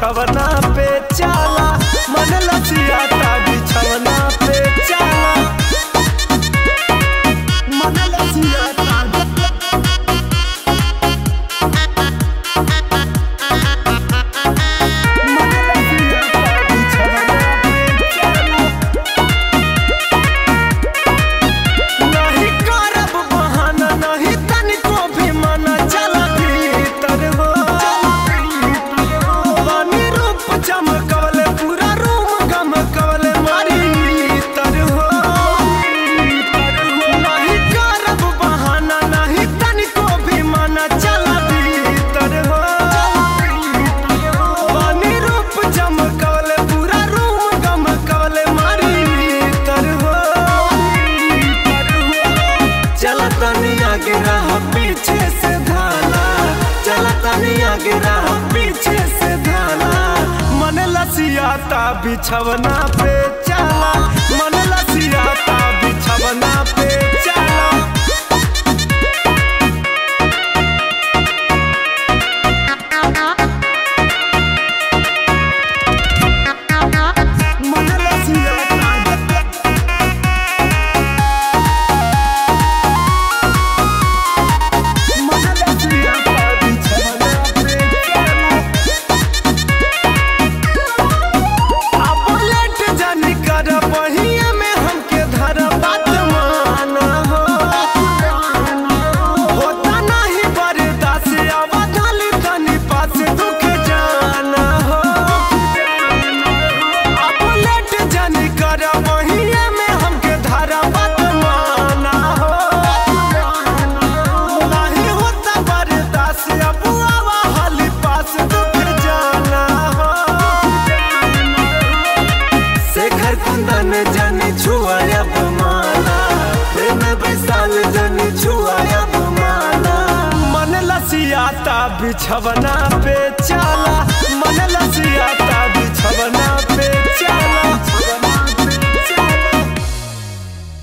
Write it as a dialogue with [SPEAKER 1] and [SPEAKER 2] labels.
[SPEAKER 1] बिछवना पे चाला, मन लसियाता बिछवना पे चाला, मन लसियाता पीछे से धाला, चला तनी आगे रहा पीछे से धाला, मन लसियाता बिछवना पे चाला, मन लसियाता बिछवना पे चाला, मन लसियाता जानी छुआया माला, प्रेम विशाल जानी छुआया माला, मन लसियाता बिछवना पे चाला।